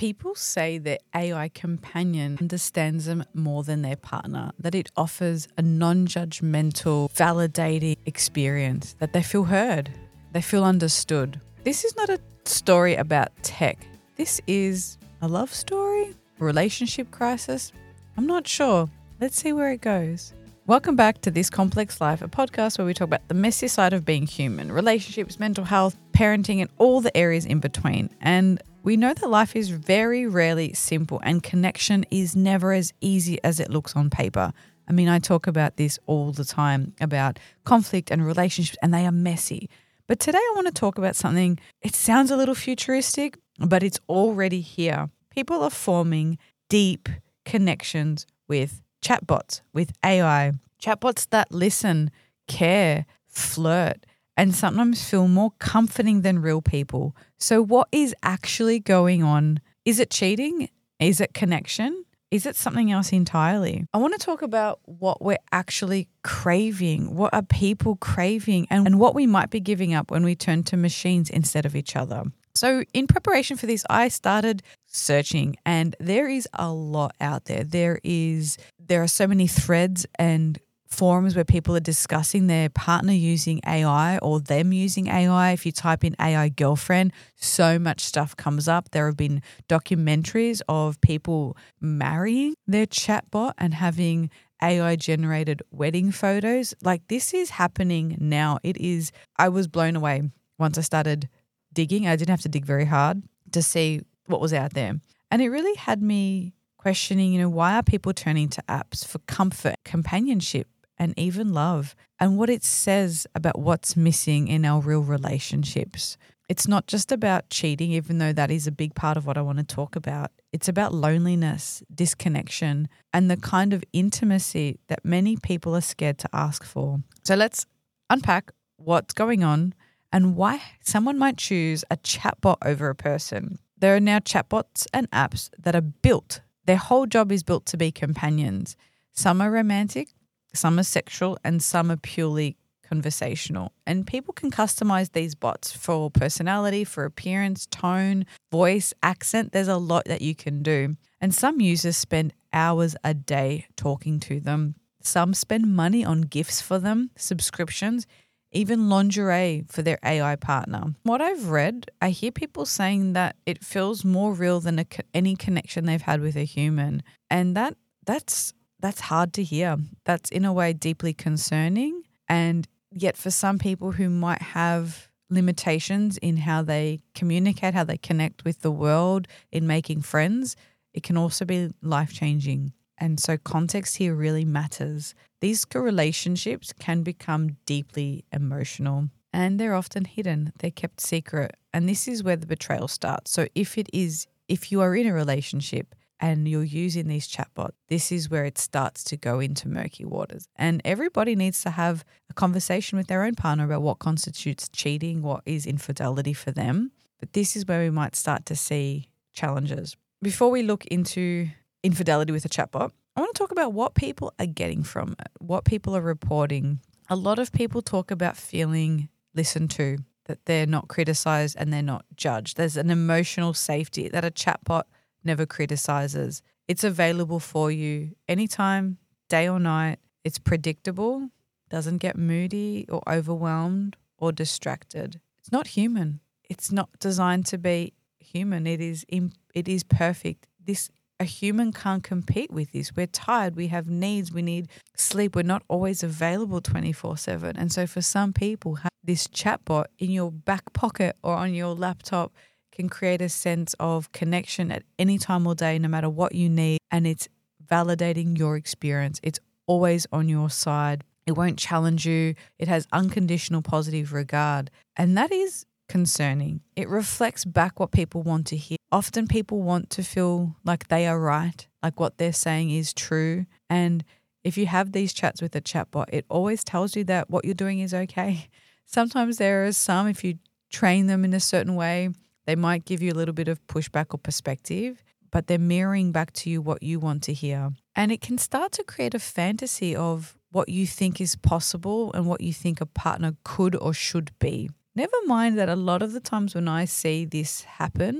People say that AI companion understands them more than their partner, that it offers a non-judgmental, validating experience, that they feel heard, they feel understood. This is not a story about tech. This is a love story, a relationship crisis. I'm not sure. Let's see where it goes. Welcome back to This Complex Life, a podcast where we talk about the messy side of being human, relationships, mental health, parenting, and all the areas in between. And we know that life is very rarely simple and connection is never as easy as it looks on paper. I mean, I talk about this all the time, about conflict and relationships, and they are messy. But today I want to talk about something, it sounds a little futuristic, but it's already here. People are forming deep connections with chatbots, with AI, chatbots that listen, care, flirt, and sometimes feel more comforting than real people. So what is actually going on? Is it cheating? Is it connection? Is it something else entirely? I want to talk about what we're actually craving. What are people craving and what we might be giving up when we turn to machines instead of each other. So in preparation for this, I started searching and there is a lot out there. There are so many threads and forums where people are discussing their partner using AI or them using AI. If you type in AI girlfriend, so much stuff comes up. There have been documentaries of people marrying their chatbot and having AI generated wedding photos. Like this is happening now. I was blown away once I started digging. I didn't have to dig very hard to see what was out there. And it really had me questioning, why are people turning to apps for comfort, companionship, and even love, and what it says about what's missing in our real relationships. It's not just about cheating, even though that is a big part of what I want to talk about. It's about loneliness, disconnection, and the kind of intimacy that many people are scared to ask for. So let's unpack what's going on and why someone might choose a chatbot over a person. There are now chatbots and apps that are built. Their whole job is built to be companions. Some are romantic, some are sexual, and some are purely conversational. And people can customize these bots for personality, for appearance, tone, voice, accent. There's a lot that you can do. And some users spend hours a day talking to them. Some spend money on gifts for them, subscriptions, even lingerie for their AI partner. What I've read, I hear people saying that it feels more real than any connection they've had with a human. And that's hard to hear. That's in a way deeply concerning. And yet for some people who might have limitations in how they communicate, how they connect with the world, in making friends, it can also be life-changing. And so context here really matters. These relationships can become deeply emotional and they're often hidden. They're kept secret. And this is where the betrayal starts. So if you are in a relationship and you're using these chatbots, this is where it starts to go into murky waters. And everybody needs to have a conversation with their own partner about what constitutes cheating, what is infidelity for them. But this is where we might start to see challenges. Before we look into infidelity with a chatbot, I want to talk about what people are getting from it, what people are reporting. A lot of people talk about feeling listened to, that they're not criticized and they're not judged. There's an emotional safety that a chatbot never criticizes. It's available for you anytime, day or night. It's predictable, doesn't get moody or overwhelmed or distracted. It's not human. It's not designed to be human. It is perfect. A human can't compete with this. We're tired. We have needs. We need sleep. We're not always available 24/7. And so for some people, this chatbot in your back pocket or on your laptop can create a sense of connection at any time or day, no matter what you need. And it's validating your experience. It's always on your side. It won't challenge you. It has unconditional positive regard. And that is concerning. It reflects back what people want to hear. Often people want to feel like they are right, like what they're saying is true. And if you have these chats with a chatbot, it always tells you that what you're doing is okay. Sometimes there are some, if you train them in a certain way, they might give you a little bit of pushback or perspective, but they're mirroring back to you what you want to hear. And it can start to create a fantasy of what you think is possible and what you think a partner could or should be. Never mind that a lot of the times when I see this happen,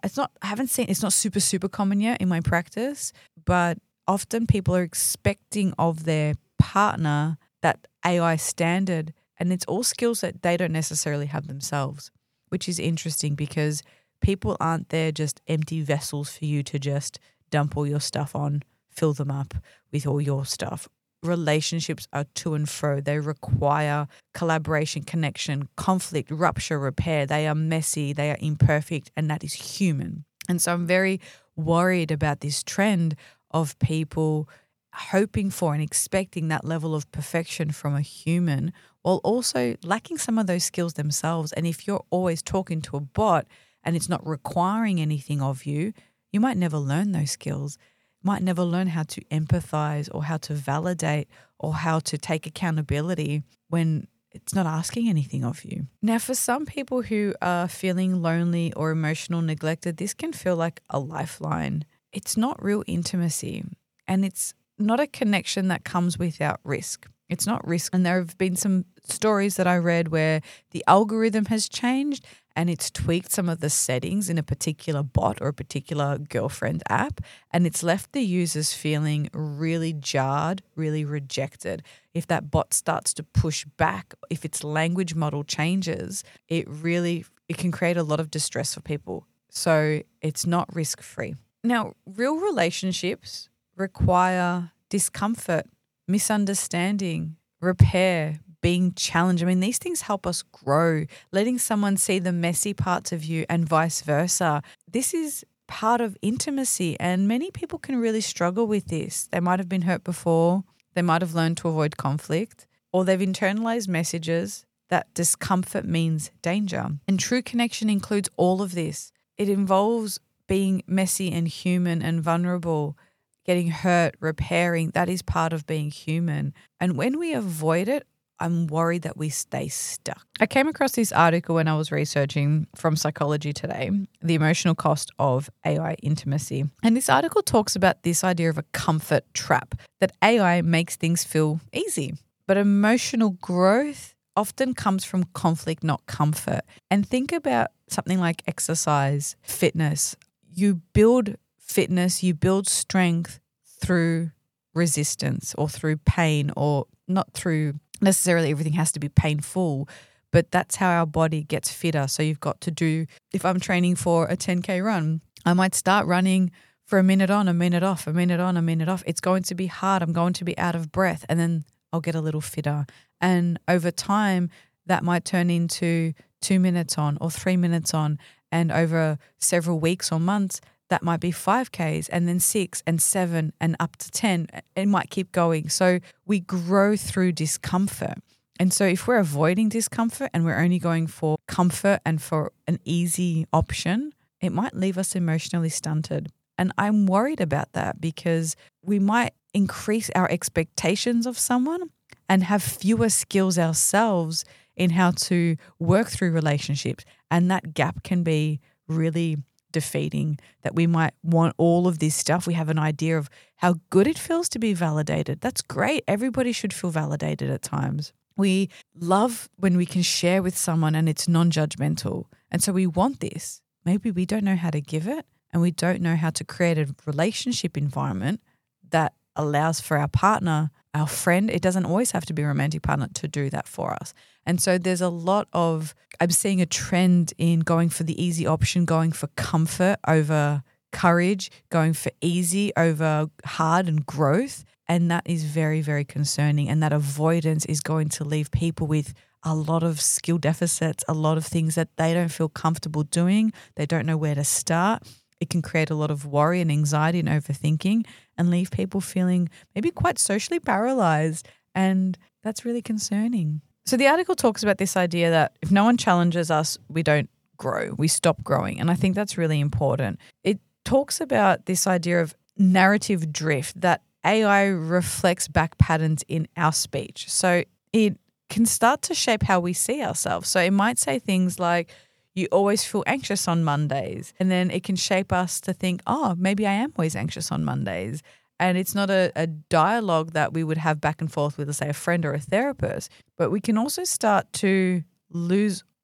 I haven't seen, it's not super, super common yet in my practice, but often people are expecting of their partner that AI standard, and it's all skills that they don't necessarily have themselves, which is interesting because people aren't there just empty vessels for you to just dump all your stuff on, fill them up with all your stuff. Relationships are to and fro. They require collaboration, connection, conflict, rupture, repair. They are messy, they are imperfect, and that is human. And so I'm very worried about this trend of people hoping for and expecting that level of perfection from a human while also lacking some of those skills themselves. And if you're always talking to a bot and it's not requiring anything of you, you might never learn those skills. Might never learn how to empathize or how to validate or how to take accountability when it's not asking anything of you. Now, for some people who are feeling lonely or emotional neglected, this can feel like a lifeline. It's not real intimacy, and it's not a connection that comes without risk. It's not risk. And there have been some stories that I read where the algorithm has changed and it's tweaked some of the settings in a particular bot or a particular girlfriend app, and it's left the users feeling really jarred, really rejected. If that bot starts to push back, if its language model changes, it can create a lot of distress for people. So it's not risk-free. Now, real relationships require discomfort, misunderstanding, repair, being challenged. I mean, these things help us grow, letting someone see the messy parts of you and vice versa. This is part of intimacy, and many people can really struggle with this. They might have been hurt before, they might have learned to avoid conflict, or they've internalized messages that discomfort means danger. And true connection includes all of this. It involves being messy and human and vulnerable, getting hurt, repairing. That is part of being human. And when we avoid it, I'm worried that we stay stuck. I came across this article when I was researching from Psychology Today, The Emotional Cost of AI Intimacy. And this article talks about this idea of a comfort trap, that AI makes things feel easy. But emotional growth often comes from conflict, not comfort. And think about something like exercise, fitness. You build fitness, you build strength through resistance or through pain, or not through necessarily everything has to be painful, but that's how our body gets fitter. So you've got to do, if I'm training for a 10K run, I might start running for a minute on, a minute off, a minute on, a minute off. It's going to be hard. I'm going to be out of breath, and then I'll get a little fitter. And over time, that might turn into 2 minutes on or 3 minutes on. And over several weeks or months, that might be 5Ks and then 6 and 7 and up to 10. It might keep going. So we grow through discomfort. And so if we're avoiding discomfort and we're only going for comfort and for an easy option, it might leave us emotionally stunted. And I'm worried about that because we might increase our expectations of someone and have fewer skills ourselves in how to work through relationships. And that gap can be really defeating, that we might want all of this stuff. We have an idea of how good it feels to be validated. That's great. Everybody should feel validated at times. We love when we can share with someone and it's non-judgmental. And so we want this. Maybe we don't know how to give it, and we don't know how to create a relationship environment that allows for our partner, our friend. It doesn't always have to be a romantic partner to do that for us. And so there's a lot of, I'm seeing a trend in going for the easy option, going for comfort over courage, going for easy over hard and growth. And that is very, very concerning. And that avoidance is going to leave people with a lot of skill deficits, a lot of things that they don't feel comfortable doing. They don't know where to start. It can create a lot of worry and anxiety and overthinking and leave people feeling maybe quite socially paralyzed. And that's really concerning. So the article talks about this idea that if no one challenges us, we don't grow, we stop growing. And I think that's really important. It talks about this idea of narrative drift, that AI reflects back patterns in our speech. So it can start to shape how we see ourselves. So it might say things like, you always feel anxious on Mondays. And then it can shape us to think, oh, maybe I am always anxious on Mondays. And it's not a dialogue that we would have back and forth with, let's say, a friend or a therapist. But we can also start to lose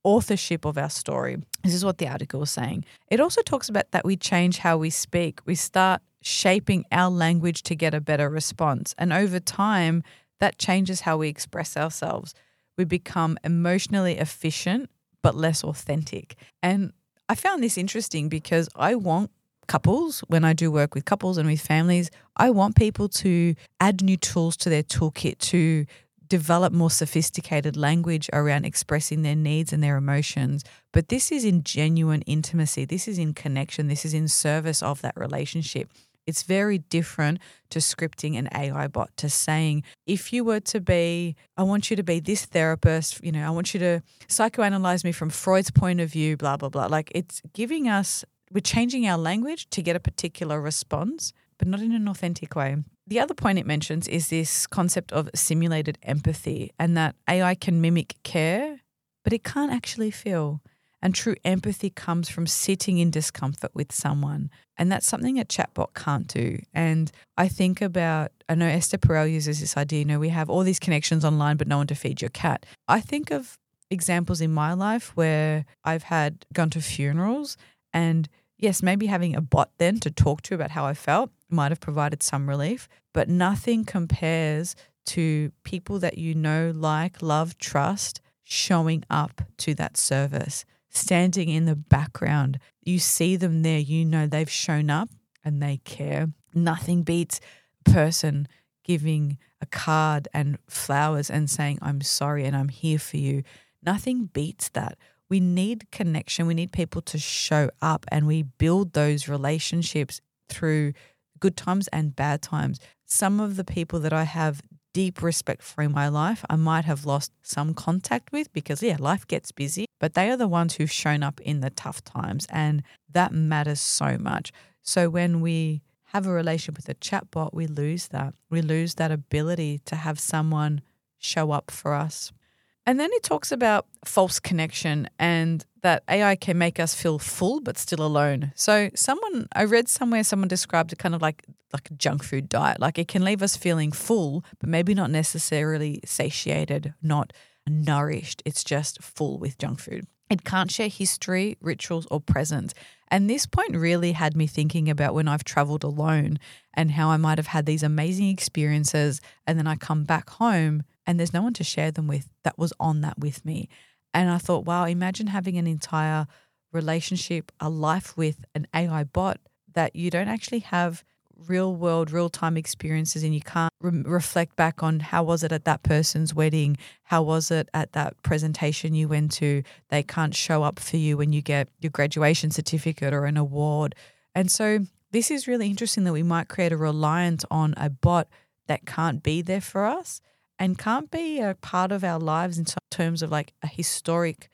authorship of our story. This is what the article was saying. It also talks about that we change how we speak. We start shaping our language to get a better response. And over time, that changes how we express ourselves. We become emotionally efficient, but less authentic. And I found this interesting because I want couples, when I do work with couples and with families, I want people to add new tools to their toolkit to develop more sophisticated language around expressing their needs and their emotions. But this is in genuine intimacy. This is in connection. This is in service of that relationship. It's very different to scripting an AI bot, to saying, if you were to be, I want you to be this therapist, I want you to psychoanalyze me from Freud's point of view, blah, blah, blah. Like it's giving us, we're changing our language to get a particular response, but not in an authentic way. The other point it mentions is this concept of simulated empathy, and that AI can mimic care, but it can't actually feel. And true empathy comes from sitting in discomfort with someone. And that's something a chatbot can't do. And I think about, I know Esther Perel uses this idea, we have all these connections online, but no one to feed your cat. I think of examples in my life where I've gone to funerals, and yes, maybe having a bot then to talk to about how I felt might have provided some relief, but nothing compares to people that like, love, trust, showing up to that service, standing in the background. You see them there, they've shown up and they care. Nothing beats a person giving a card and flowers and saying, I'm sorry and I'm here for you. Nothing beats that. We need connection. We need people to show up, and we build those relationships through good times and bad times. Some of the people that I have deep respect for in my life, I might have lost some contact with because, life gets busy, but they are the ones who've shown up in the tough times, and that matters so much. So when we have a relationship with a chatbot, we lose that. We lose that ability to have someone show up for us. And then it talks about false connection and that AI can make us feel full but still alone. So I read somewhere someone described it kind of like a junk food diet. Like it can leave us feeling full but maybe not necessarily satiated, not nourished. It's just full with junk food. It can't share history, rituals, or presence. And this point really had me thinking about when I've traveled alone and how I might have had these amazing experiences, and then I come back home and there's no one to share them with that was on that with me. And I thought, wow, imagine having an entire relationship, a life with an AI bot that you don't actually have real world, real time experiences, and you can't reflect back on how was it at that person's wedding, how was it at that presentation you went to. They can't show up for you when you get your graduation certificate or an award. And so this is really interesting that we might create a reliance on a bot that can't be there for us and can't be a part of our lives in terms of like a historic,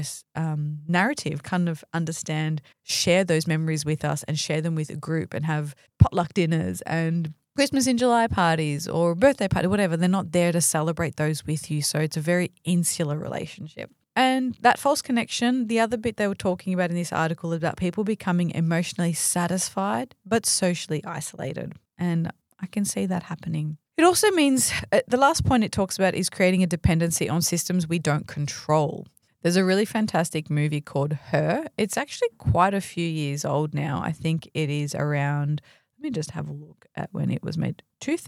narrative, kind of understand, share those memories with us and share them with a group and have potluck dinners and Christmas in July parties or birthday party, whatever. They're not there to celebrate those with you. So it's a very insular relationship. And that false connection, the other bit they were talking about in this article is about people becoming emotionally satisfied but socially isolated. And I can see that happening. It also means the last point it talks about is creating a dependency on systems we don't control. There's a really fantastic movie called Her. It's actually quite a few years old now. I think it is around, let me just have a look at when it was made,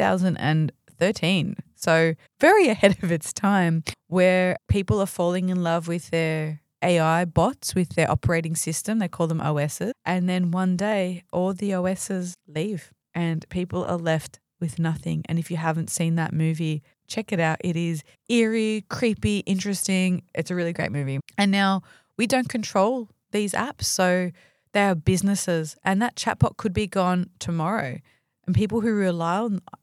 2013. So very ahead of its time, where people are falling in love with their AI bots, with their operating system. They call them OSs. And then one day all the OSs leave and people are left with nothing. And if you haven't seen that movie, check it out. It is eerie, creepy, interesting. It's a really great movie. And now we don't control these apps, so they are businesses, and that chatbot could be gone tomorrow. And people who rely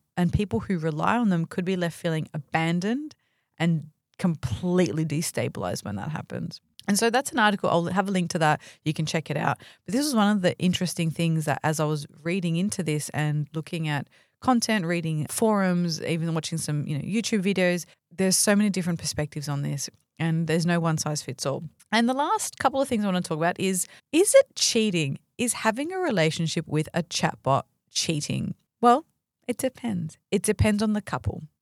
on them could be left feeling abandoned and completely destabilized when that happens. And so that's an article. I'll have a link to that. You can check it out. But this was one of the interesting things that as I was reading into this and looking at content, reading forums, even watching some YouTube videos, there's so many different perspectives on this and there's no one size fits all. And the last couple of things I want to talk about is it cheating? Is having a relationship with a chatbot cheating? Well, it depends. It depends on the couple.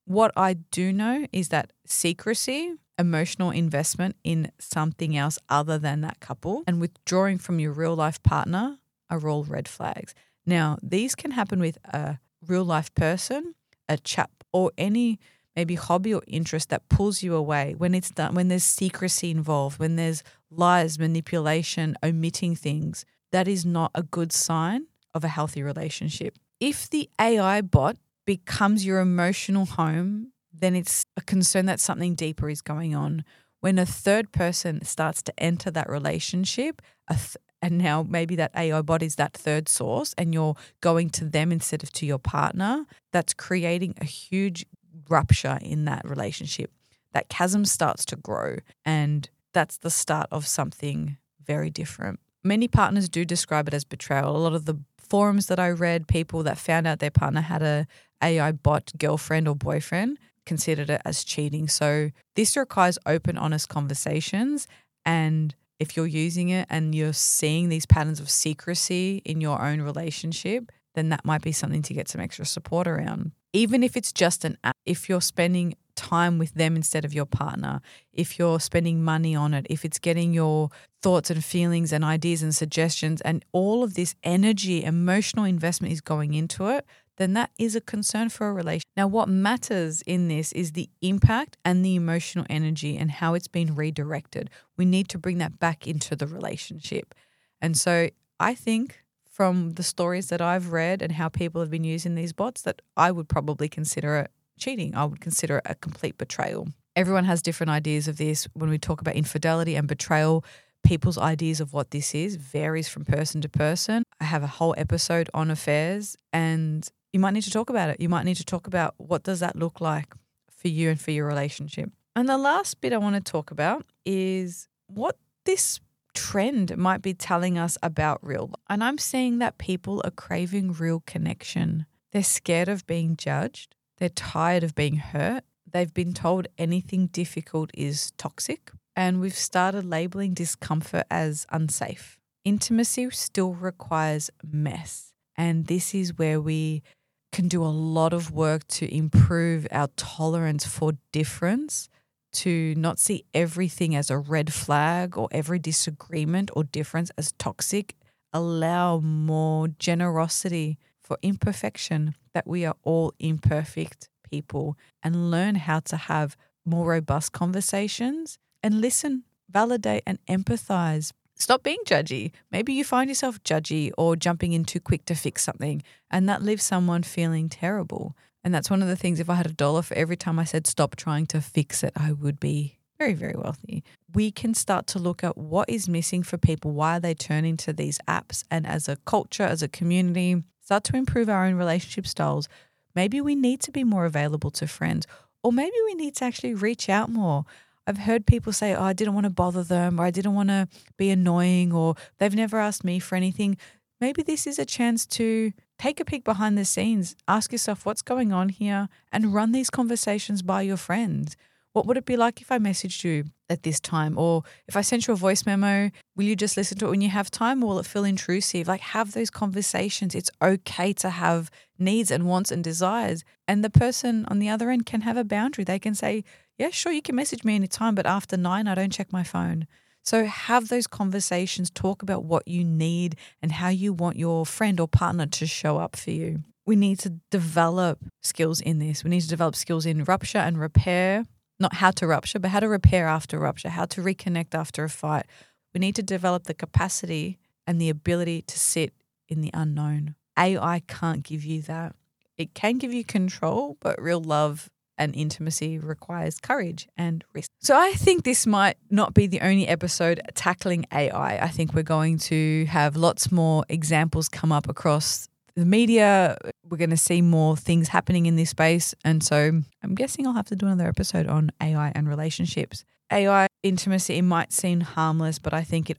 What I do know is that secrecy, emotional investment in something else other than that couple, and withdrawing from your real life partner are all red flags. Now, these can happen with a real life person, a chap, or any maybe hobby or interest that pulls you away. When it's done, when there's secrecy involved, when there's lies, manipulation, omitting things, that is not a good sign of a healthy relationship. If the AI bot becomes your emotional home, then it's a concern that something deeper is going on. When a third person starts to enter that relationship, and now maybe that AI bot is that third source and you're going to them instead of to your partner, that's creating a huge rupture in that relationship. That chasm starts to grow, and that's the start of something very different. Many partners do describe it as betrayal. A lot of the forums that I read, people that found out their partner had a AI bot girlfriend or boyfriend considered it as cheating. So this requires open, honest conversations. And if you're using it and you're seeing these patterns of secrecy in your own relationship, then that might be something to get some extra support around. Even if it's just an app, if you're spending time with them instead of your partner, if you're spending money on it, if it's getting your thoughts and feelings and ideas and suggestions and all of this energy, emotional investment is going into it, then that is a concern for a relationship. Now, what matters in this is the impact and the emotional energy and how it's been redirected. We need to bring that back into the relationship. And so I think from the stories that I've read and how people have been using these bots that I would probably consider it cheating. I would consider it a complete betrayal. Everyone has different ideas of this. When we talk about infidelity and betrayal, people's ideas of what this is varies from person to person. I have a whole episode on affairs, and you might need to talk about it. You might need to talk about what does that look like for you and for your relationship. And the last bit I want to talk about is what this trend might be telling us about real life. And I'm seeing that people are craving real connection. They're scared of being judged. They're tired of being hurt. They've been told anything difficult is toxic. And we've started labeling discomfort as unsafe. Intimacy still requires mess. And this is where we can do a lot of work to improve our tolerance for difference, to not see everything as a red flag or every disagreement or difference as toxic. Allow more generosity for imperfection, that we are all imperfect people, and learn how to have more robust conversations and listen, validate, and empathize. Stop being judgy. Maybe you find yourself judgy or jumping in too quick to fix something, and that leaves someone feeling terrible. And that's one of the things, if I had $1 for every time I said stop trying to fix it, I would be very, very wealthy. We can start to look at what is missing for people, why are they turning to these apps, and as a culture, as a community, start to improve our own relationship styles. Maybe we need to be more available to friends, or maybe we need to actually reach out more. I've heard people say, I didn't want to bother them, or I didn't want to be annoying, or they've never asked me for anything. Maybe this is a chance to take a peek behind the scenes, ask yourself what's going on here, and run these conversations by your friends. What would it be like if I messaged you at this time? Or if I sent you a voice memo, will you just listen to it when you have time, or will it feel intrusive? Like, have those conversations. It's okay to have needs and wants and desires. And the person on the other end can have a boundary. They can say, yeah, sure, you can message me anytime, but after 9, I don't check my phone. So have those conversations, talk about what you need and how you want your friend or partner to show up for you. We need to develop skills in this. We need to develop skills in rupture and repair. Not how to rupture, but how to repair after rupture, how to reconnect after a fight. We need to develop the capacity and the ability to sit in the unknown. AI can't give you that. It can give you control, but real love and intimacy requires courage and risk. So I think this might not be the only episode tackling AI. I think we're going to have lots more examples come up across the media. We're going to see more things happening in this space. And so I'm guessing I'll have to do another episode on AI and relationships. AI intimacy, it might seem harmless, but I think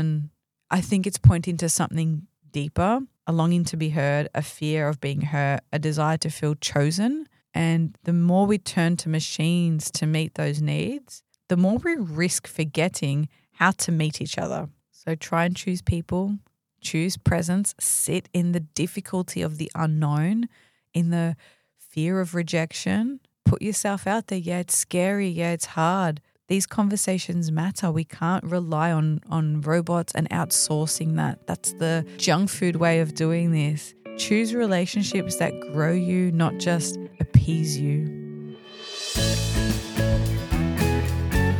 it's pointing to something deeper, a longing to be heard, a fear of being hurt, a desire to feel chosen. And the more we turn to machines to meet those needs, the more we risk forgetting how to meet each other. So try and choose people. Choose presence, sit in the difficulty of the unknown, in the fear of rejection, put yourself out there. Yeah, it's scary. Yeah, it's hard. These conversations matter. We can't rely on robots and outsourcing that. That's the junk food way of doing this. Choose relationships that grow you, not just appease you.